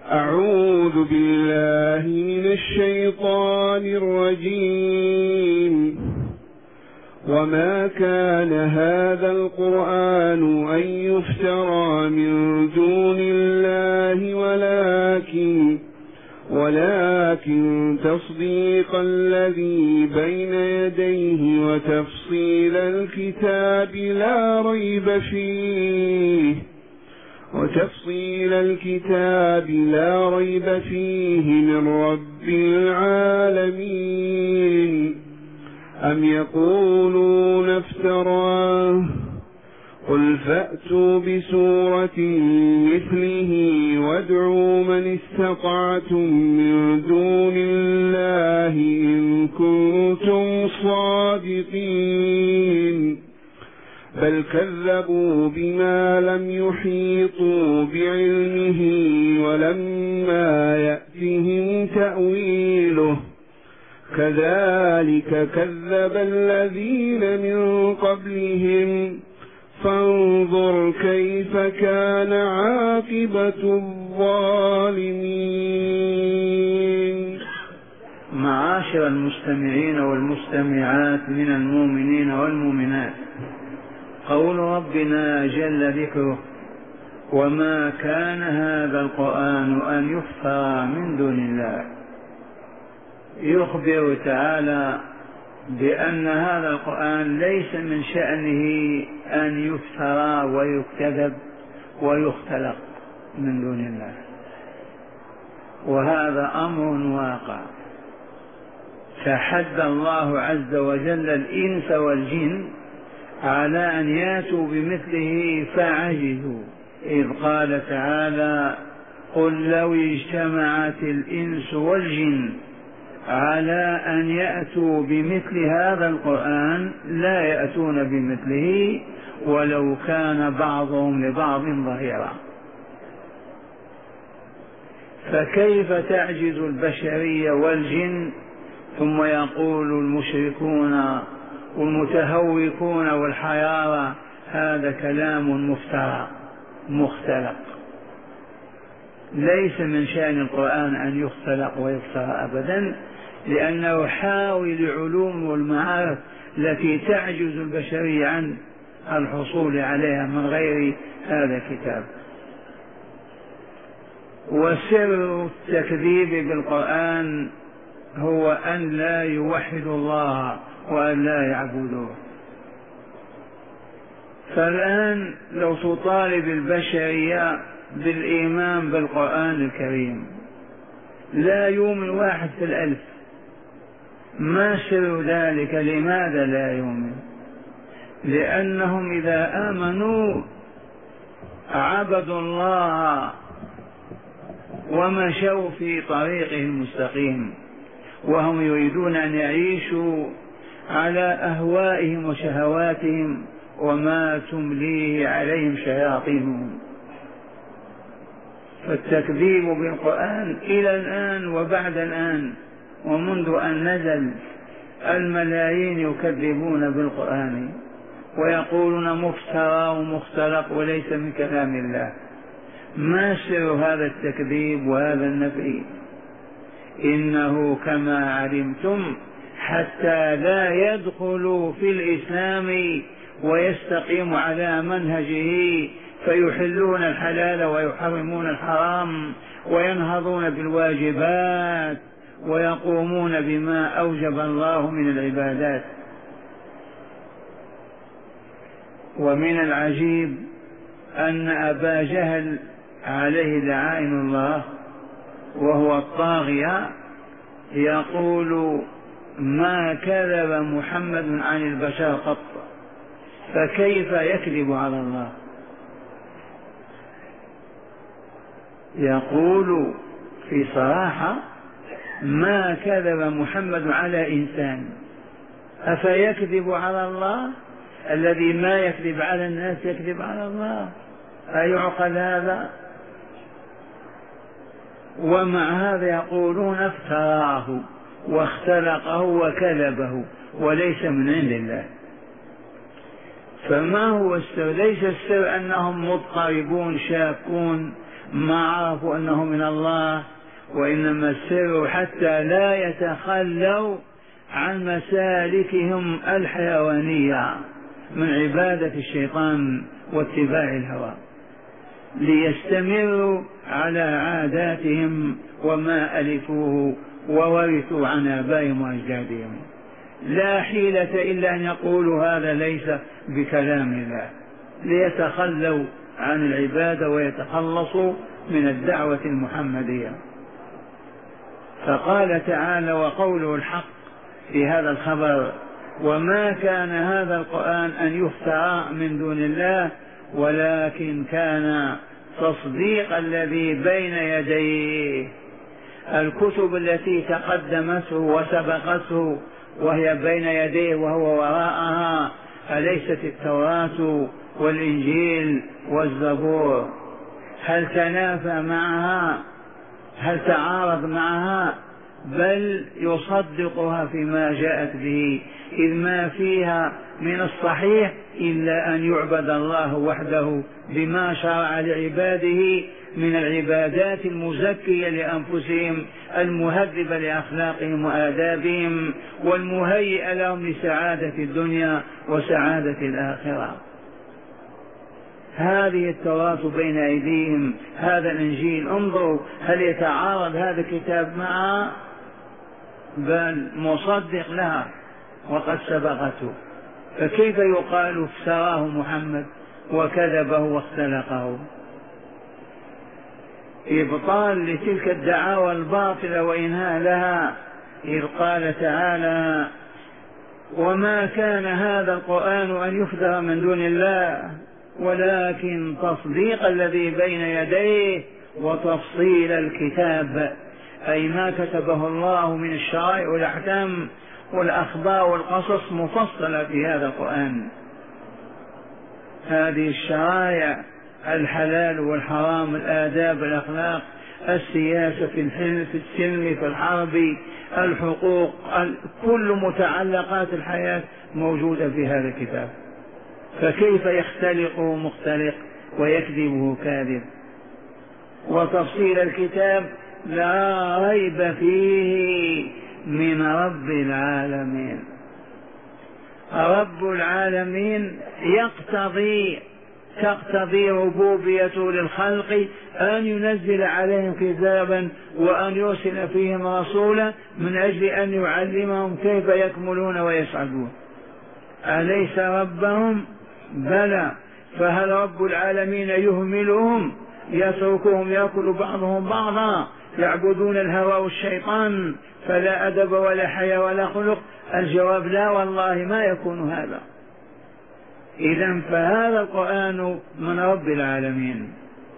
أعوذ بالله من الشيطان الرجيم. وما كان هذا القرآن أن يفترى من دون الله ولكن تصديق الذي بين يديه وتفصيل الكتاب لا ريب فيه من رب العالمين. أم يقولون افتراه قل فأتوا بسورة مثله وادعوا من استطعتم من دون الله إن كنتم صادقين. بل كذبوا بما لم يحيطوا بعلمه ولما يأتهم تأويله كذلك كذب الذين من قبلهم فانظر كيف كان عاقبة الظالمين. معاشر المستمعين والمستمعات من المؤمنين والمؤمنات، قول ربنا جل ذكره: وما كان هذا القرآن أن يفترى من دون الله، يخبر تعالى بأن هذا القرآن ليس من شأنه أن يفترى ويكتذب ويختلق من دون الله، وهذا أمر واقع. تحدى الله عز وجل الإنس والجن على أن ياتوا بمثله فعجزوا، إذ قال تعالى: قل لو اجتمعت الإنس والجن على أن يأتوا بمثل هذا القرآن لا يأتون بمثله ولو كان بعضهم لبعض ظهيرا. فكيف تعجز البشرية والجن؟ ثم يقول المشركون والمتهوكون والحيارى: هذا كلام مفترى مختلق. ليس من شأن القرآن أن يختلق ويفترى أبدا، لأنه يحاول العلوم والمعارف التي تعجز البشرية عن الحصول عليها من غير هذا الكتاب. وسر التكذيب بالقرآن هو أن لا يوحدوا الله وأن لا يعبدوه. فالآن لو تطالب البشرية بالإيمان بالقرآن الكريم لا يؤمن 1 في 1000. ما سر ذلك؟ لماذا لا يؤمن؟ لأنهم إذا آمنوا عبدوا الله ومشوا في طريقه المستقيم، وهم يريدون أن يعيشوا على أهوائهم وشهواتهم وما تمليه عليهم شياطينهم. فالتكذيب بالقرآن إلى الآن وبعد الآن ومنذ أن نزل الملايين يكذبون بالقرآن ويقولون مفترى ومختلق وليس من كلام الله. ما سر هذا التكذيب وهذا النفي؟ إنه كما علمتم حتى لا يدخلوا في الإسلام ويستقيموا على منهجه فيحلون الحلال ويحرمون الحرام وينهضون بالواجبات ويقومون بما أوجب الله من العبادات. ومن العجيب أن أبا جهل عليه لعائن الله وهو الطاغية يقول: ما كذب محمد عن البشر قط، فكيف يكذب على الله؟ يقول في صراحة: ما كذب محمد على إنسان، أفيكذب على الله؟ الذي ما يكذب على الناس يكذب على الله، أيعقل هذا؟ ومع هذا يقولون افتراه واختلقه وكذبه وليس من عند الله. فما هو السر؟ ليس السر أنهم مضطربون شاكون ما عرفوا أنه من الله. وإنما السر حتى لا يتخلوا عن مسالكهم الحيوانية من عبادة الشيطان واتباع الهوى، ليستمروا على عاداتهم وما ألفوه وورثوا عن آبائهم وأجدادهم. لا حيلة إلا أن يقولوا هذا ليس بكلام الله، ليتخلوا عن العبادة ويتخلصوا من الدعوة المحمدية. فقال تعالى وقوله الحق في هذا الخبر: وما كان هذا القرآن أن يفترى من دون الله ولكن كان تصديق الذي بين يديه. الكتب التي تقدمته وسبقته وهي بين يديه وهو وراءها، أليست التوراة والإنجيل والزبور؟ هل تنافى معها؟ هل تعارض معها؟ بل يصدقها فيما جاءت به، إذ ما فيها من الصحيح إلا أن يعبد الله وحده بما شرع لعباده من العبادات المزكية لأنفسهم، المهذبة لأخلاقهم وآدابهم، والمهيئة لهم لسعادة الدنيا وسعادة الآخرة. هذه التوراة بين أيديهم، هذا الإنجيل، انظروا هل يتعارض هذا الكتاب معها؟ بل مصدق لها وقد سبقته. فكيف يقال افتراه محمد وكذبه واختلقه؟ إبطال لتلك الدعاوى الباطلة وإنهاء لها. إذ قال تعالى: وما كان هذا القرآن أن يفترى من دون الله ولكن تصديق الذي بين يديه وتفصيل الكتاب، أي ما كتبه الله من الشرائع والأحكام والأخبار والقصص مفصلة في هذا القرآن. هذه الشرائع: الحلال والحرام، الآداب، الأخلاق، السياسة في الحلم، في السلم، في الحرب، الحقوق، كل متعلقات الحياة موجودة في هذا الكتاب. فكيف يختلقه مختلق ويكذبه كاذب؟ وتفصيل الكتاب لا ريب فيه من رب العالمين. رب العالمين تقتضي ربوبيته للخلق أن ينزل عليهم كتابا وأن يرسل فيهم رسولا من أجل أن يعلمهم كيف يكملون ويسعدون. أليس ربهم؟ بلى. فهل رب العالمين يهملهم يتركهم يأكل بعضهم بعضا يعبدون الهوى والشيطان فلا أدب ولا حياة ولا خلق؟ الجواب لا والله ما يكون هذا. إذن فهذا القرآن من رب العالمين،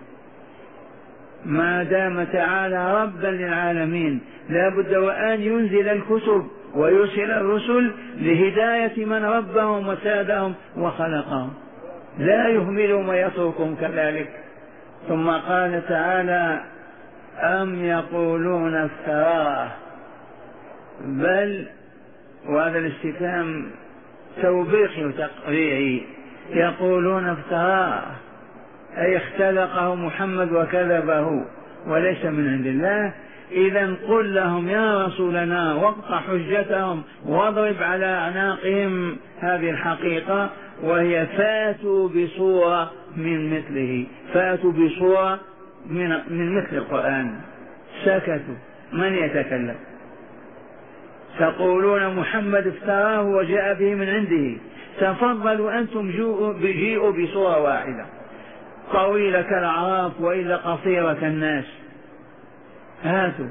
ما دام تعالى ربا للعالمين لا بد وأن ينزل الكتب ويرسل الرسل لهداية من ربهم وسادهم وخلقهم، لا يهملهم ويتركهم كذلك. ثم قال تعالى: أم يقولون افتراه؟ بل، وهذا الاستفهام توبيخي وتقريعي، يقولون افتراه أي اختلقه محمد وكذبه وليس من عند الله. إذن قل لهم يا رسولنا واقطع حجتهم واضرب على أعناقهم هذه الحقيقة، وهي فاتوا بصورة من مثله، فاتوا بصورة من مثل القرآن. سكتوا، من يتكلم؟ تقولون محمد افتراه وجاء به من عنده، تفضلوا أنتم جيئوا بصورة واحدة طويلة كالأعراف وإلا قصيرة كالناس، هاتوا.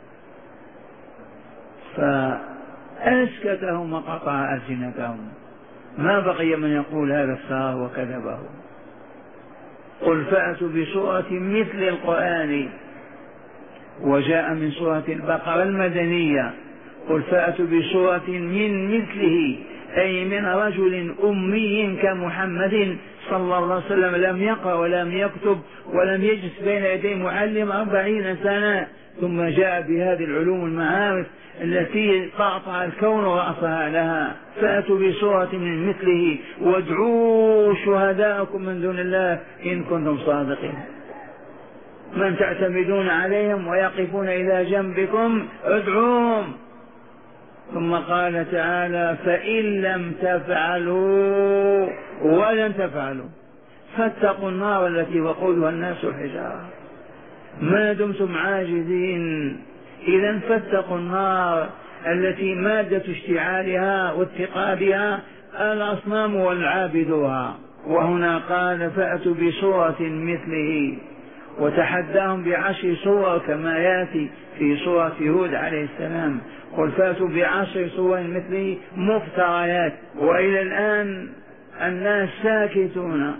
فأسكتهم وقطع ألسنتهم، ما بقي من يقول هذا افتراه وكذبه. قل فأتوا بسورة مثل القرآن، وجاء من سورة البقرة المدنية. قل فأتوا بسورة من مثله، أي من رجل أمي كمحمد صلى الله عليه وسلم لم يقرأ ولم يكتب ولم يجلس بين يدي معلم 40 سنة، ثم جاء بهذه العلوم المعارف التي قاطع الكون رأسها لها. فأتوا بسورة من مثله وادعوا شهداءكم من دون الله إن كنتم صادقين. من تعتمدون عليهم ويقفون إلى جنبكم ادعوهم. ثم قال تعالى فإن لم تفعلوا ولن تفعلوا فاتقوا النار التي وقودها الناس والحجارة ما دمتم عاجزين. إذا فاتقوا النار التي مادة اشتعالها واتقادها الأصنام والعابدوها. وهنا قال فأتوا بصورة مثله وتحداهم ب10 صور كما يأتي في سورة هود عليه السلام. قل فأتوا ب10 صور مثله مفتريات. وإلى الآن الناس ساكتون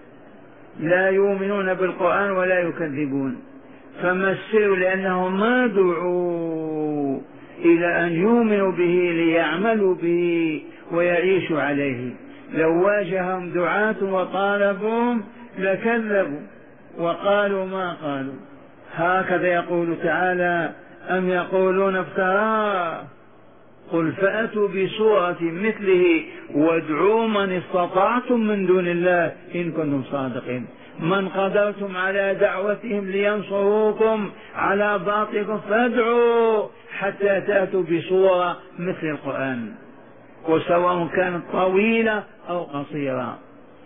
لا يؤمنون بالقرآن ولا يكذبون. فما السر؟ لأنهم ما دعوا إلى أن يؤمنوا به ليعملوا به ويعيشوا عليه. لو واجههم دعاة وطالبهم لكذبوا وقالوا ما قالوا. هكذا يقول تعالى أم يقولون افتراه قل فأتوا بسورة مثله وادعوا من استطعتم من دون الله إن كنتم صادقين. من قدرتم على دعوتهم لينصروكم على باطلكم فادعوا حتى تأتوا بسورة مثل القرآن وسواء كانت طويلة أو قصيرة.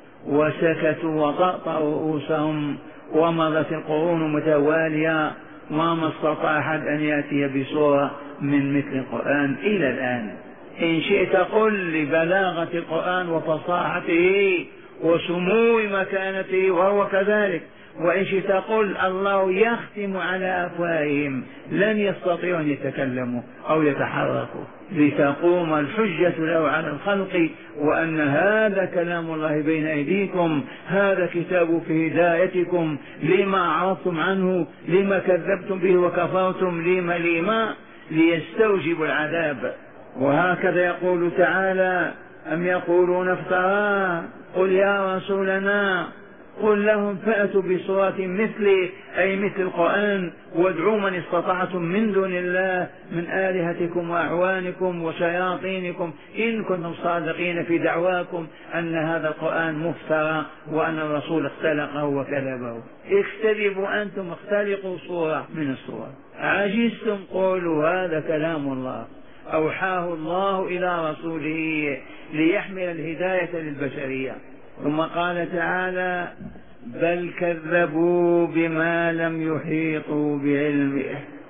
وسكتوا وطأطأوا رؤوسهم ومضت القرون متوالية وما استطاع أحد أن يأتي بسورة من مثل القرآن إلى الآن. إن شئت قل لبلاغة القرآن وفصاحته وسمو مكانته وهو كذلك، وإن شئت قل الله يختم على أفواههم لن يستطيعوا أن يتكلموا أو يتحركوا لتقوم الحجة له على الخلق وأن هذا كلام الله بين أيديكم، هذا كتاب في هدايتكم، لما أعرضتم عنه، لما كذبتم به وكفرتم، لما ليستوجبوا العذاب. وهكذا يقول تعالى أم يقولون افتراه قل يا رسولنا قل لهم فأتوا بصورة مثله أي مثل القرآن وادعوا من استطعتم من دون الله من آلهتكم وأعوانكم وشياطينكم إن كنتم صادقين في دعواكم أن هذا القرآن مفترى وأن الرسول اختلقه وكذبه. اكتذبوا أنتم اختلقوا صورة من الصور. عجزتم قولوا هذا كلام الله أوحاه الله إلى رسوله ليحمل الهداية للبشرية. ثم قال تعالى بل كذبوا بما لم يحيطوا بعلمه.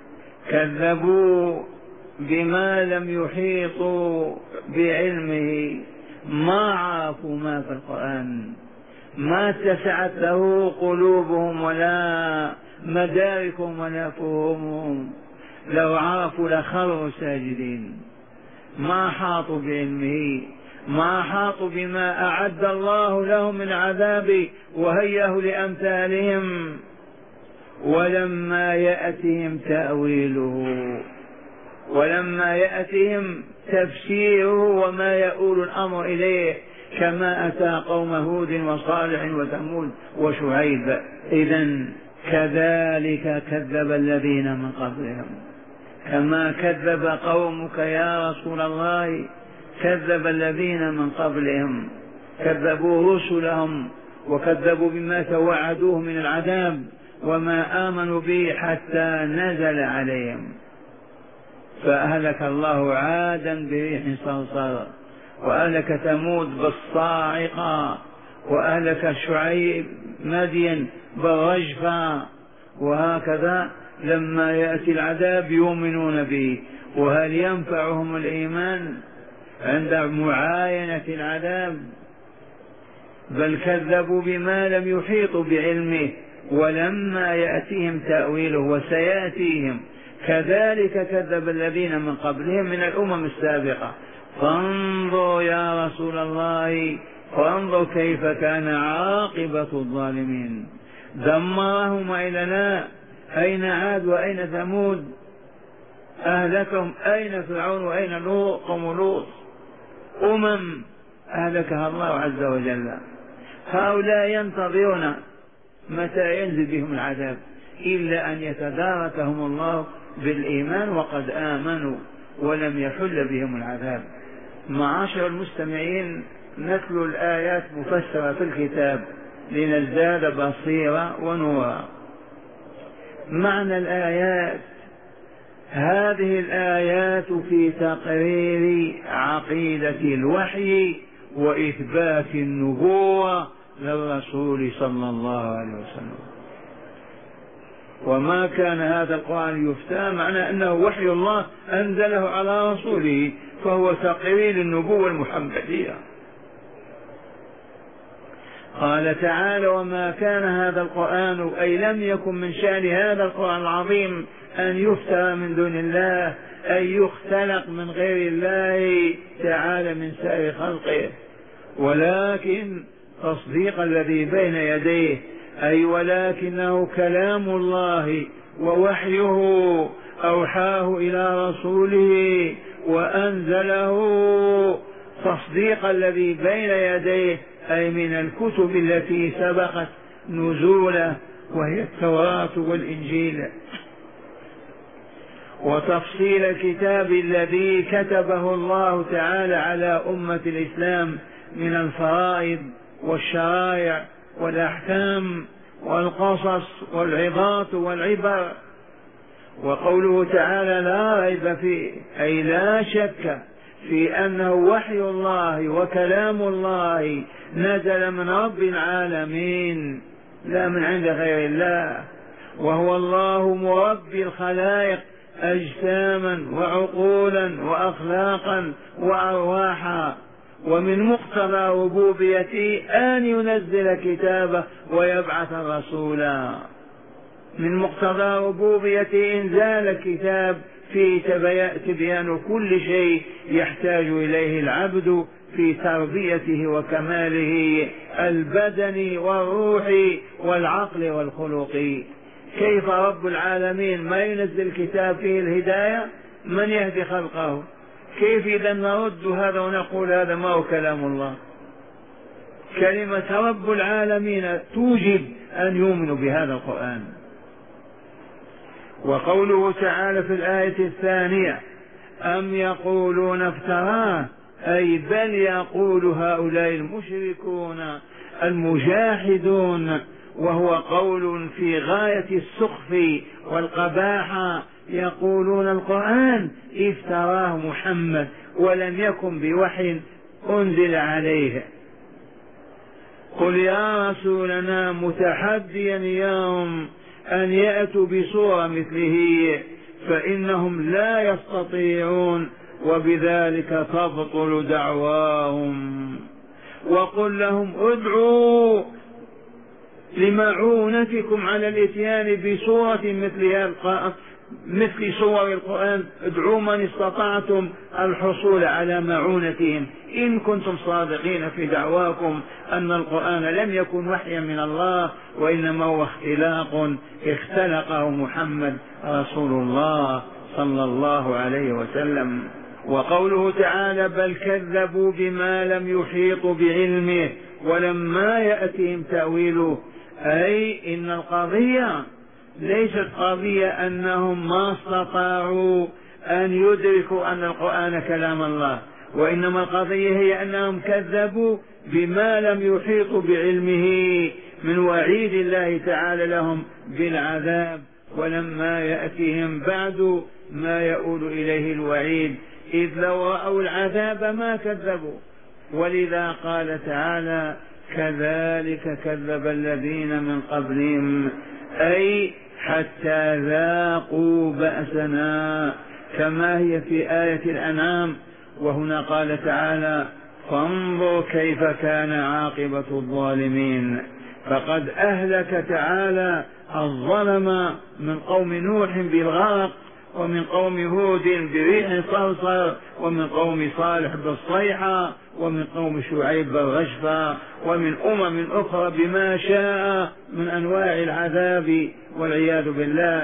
كذبوا بما لم يحيطوا بعلمه، ما عرفوا ما في القرآن، ما اتسعت له قلوبهم ولا مداركهم ولا فهمهم. لو عرفوا لخروا ساجدين. ما حاطوا بعلمه، ما حاطوا بما أعد الله لهم من عذاب وهيئه لأمثالهم. ولما يأتهم تأويله، ولما يأتهم تفسيره وما يؤول الأمر إليه كما أتى قوم هود وصالح وثمود وشعيب. إذن كذلك كذب الذين من قبلهم، كما كذب قومك يا رسول الله كذب الذين من قبلهم، كذبوا رسلهم وكذبوا بما توعدوه من العذاب وما آمنوا به حتى نزل عليهم. فأهلك الله عادا بريح صرصر، وأهلك ثمود بالصاعقة، وأهلك شعيب مدين بالرجفة. وهكذا لما يأتي العذاب يؤمنون به. وهل ينفعهم الإيمان عند معاينة العذاب؟ بل كذبوا بما لم يحيطوا بعلمه ولما يأتيهم تأويله وسيأتيهم. كذلك كذب الذين من قبلهم من الأمم السابقة. فانظروا يا رسول الله فانظر كيف كان عاقبة الظالمين. دمرهم وإلى لا. أين عاد وأين ثمود؟ أهلكهم. أين فرعون وأين قوم لوط؟ أمم أهلكها الله عز وجل. هؤلاء ينتظرون متى ينزل بهم العذاب إلا أن يتداركهم الله بالإيمان وقد آمنوا ولم يحل بهم العذاب. معاشر المستمعين، نتلو الآيات مفسرة في الكتاب لنزداد بصيرة ونورا. معنى الآيات. هذه الآيات في تقرير عقيدة الوحي وإثبات النبوة للرسول صلى الله عليه وسلم. وما كان هذا القرآن يفتى معنى أنه وحي الله أنزله على رسوله، فهو تقرير النبوة المحمدية. قال تعالى: وما كان هذا القرآن، أي لم يكن من شأن هذا القرآن العظيم أن يفترى من دون الله، أي يختلق من غير الله تعالى من سائر خلقه، ولكن تصديق الذي بين يديه، أي ولكنه كلام الله ووحيه أوحاه إلى رسوله وأنزله تصديق الذي بين يديه، أي من الكتب التي سبقت نزوله وهي التوراة والإنجيل، وتفصيل الكتاب الذي كتبه الله تعالى على أمة الإسلام من الفرائض والشرائع والأحكام والقصص والعظات والعبر. وقوله تعالى: لا ريب فيه، أي لا شك في أنه وحي الله وكلام الله نزل من رب العالمين لا من عند غير الله، وهو الله مربي الخلائق أجساما وعقولا وأخلاقا وأرواحا، ومن مقتضى ربوبيته أن ينزل كتابه ويبعث رسولا. من مقتضى ربوبيته إنزال الكتاب فيه تبيان كل شيء يحتاج إليه العبد في تربيته وكماله البدني والروحي والعقل والخلق. كيف رب العالمين ما ينزل الكتاب فيه الهداية؟ من يهدي خلقه؟ كيف إذا نرد هذا ونقول هذا ما هو كلام الله؟ كلمة رب العالمين توجب أن يؤمنوا بهذا القرآن. وقوله تعالى في الآية الثانية: أم يقولون افتراه، أي بل يقول هؤلاء المشركون المجاحدون، وهو قول في غاية السخف والقباحة، يقولون القرآن افتراه محمد ولم يكن بوحي أنزل عليه. قل يا رسولنا متحديا إياهم أن يأتوا بصورة مثله فإنهم لا يستطيعون وبذلك تبطل دعواهم. وقل لهم ادعوا لمعونتكم على الاتيان بصورة مثل صور القرآن، ادعوا من استطعتم الحصول على معونتهم إن كنتم صادقين في دعواكم أن القرآن لم يكن وحيا من الله وإنما هو اختلاق اختلقه محمد رسول الله صلى الله عليه وسلم. وقوله تعالى: بل كذبوا بما لم يحيطوا بعلمه ولما يأتهم تأويله، أي إن القضية ليست قضية أنهم ما استطاعوا أن يدركوا أن القرآن كلام الله، وإنما القضية هي أنهم كذبوا بما لم يحيطوا بعلمه من وعيد الله تعالى لهم بالعذاب، ولما يأتهم بعد ما يؤول إليه الوعيد، إذ لو رأوا العذاب ما كذبوا. ولذا قال تعالى: كذلك كذب الذين من قبلهم، أي حتى ذاقوا بأسنا، كما هي في آية الأنعام. وهنا قال تعالى: فانظر كيف كان عاقبة الظالمين. فقد أهلك تعالى الظلم من قوم نوح بالغرق، ومن قوم هود بريح صرصر، ومن قوم صالح بالصيحة، ومن قوم شعيب بالرجفة، ومن أخرى بما شاء من أنواع العذاب والعياذ بالله.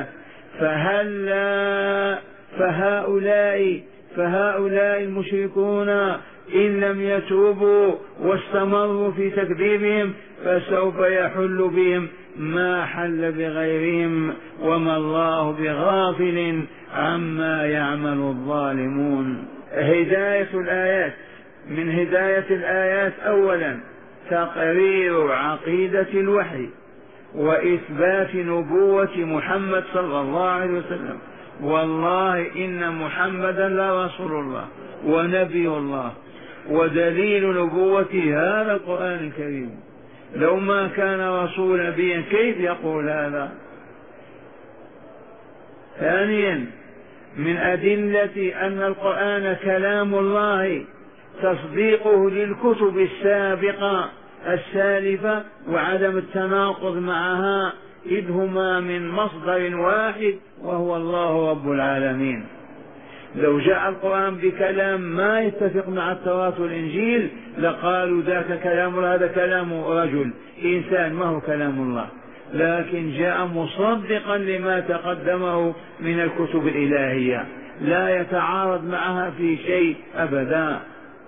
فهؤلاء المشركون إن لم يتوبوا واستمروا في تكذيبهم فسوف يحل بهم ما حل بغيرهم، وما الله بغافل عما يعمل الظالمون. هداية الآيات: من هداية الآيات أولا تقرير عقيدة الوحي وإثبات نبوة محمد صلى الله عليه وسلم. والله إن محمدا لرسول الله ونبي الله، ودليل نبوته هذا القرآن الكريم. لو ما كان رسول نبيا كيف يقول هذا؟ ثانيا من أدلة أن القرآن كلام الله تصديقه للكتب السابقة السالفة وعدم التناقض معها، إذ هما من مصدر واحد وهو الله رب العالمين. لو جاء القرآن بكلام ما يتفق مع التوراة والإنجيل لقالوا ذاك كلام الله، هذا كلام رجل إنسان ما هو كلام الله، لكن جاء مصدقا لما تقدمه من الكتب الإلهية، لا يتعارض معها في شيء أبدا.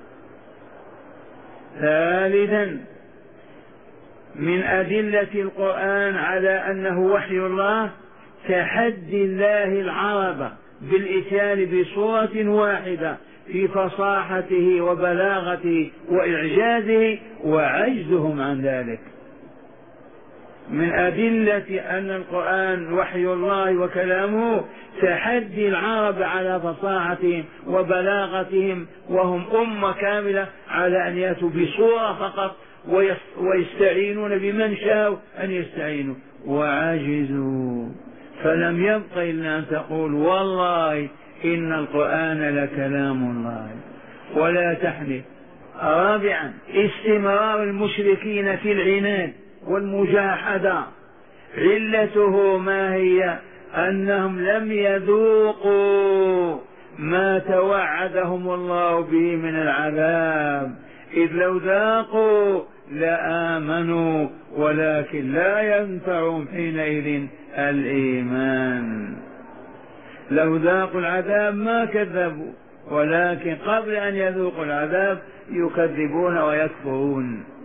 ثالثا من أدلة القرآن على أنه وحي الله تحدي الله العرب بالإتيان بصورة واحدة في فصاحته وبلاغته وإعجازه وعجزهم عن ذلك. من أدلة أن القرآن وحي الله وكلامه تحدي العرب على فصاحتهم وبلاغتهم، وهم أمة كاملة، على أن يأتوا بصورة فقط ويستعينون بمن شاءوا أن يستعينوا وعجزوا. فلم يبق إلا أن تقول والله إن القرآن لكلام الله ولا تحلف. رابعا استمرار المشركين في العناد والمجاحدة، علته ما هي؟ أنهم لم يذوقوا ما توعدهم الله به من العذاب، إذ لو ذاقوا لآمنوا ولكن لا ينفعهم حينئذ الإيمان. لو ذاقوا العذاب ما كذبوا، ولكن قبل أن يذوقوا العذاب يكذبون ويكفرون.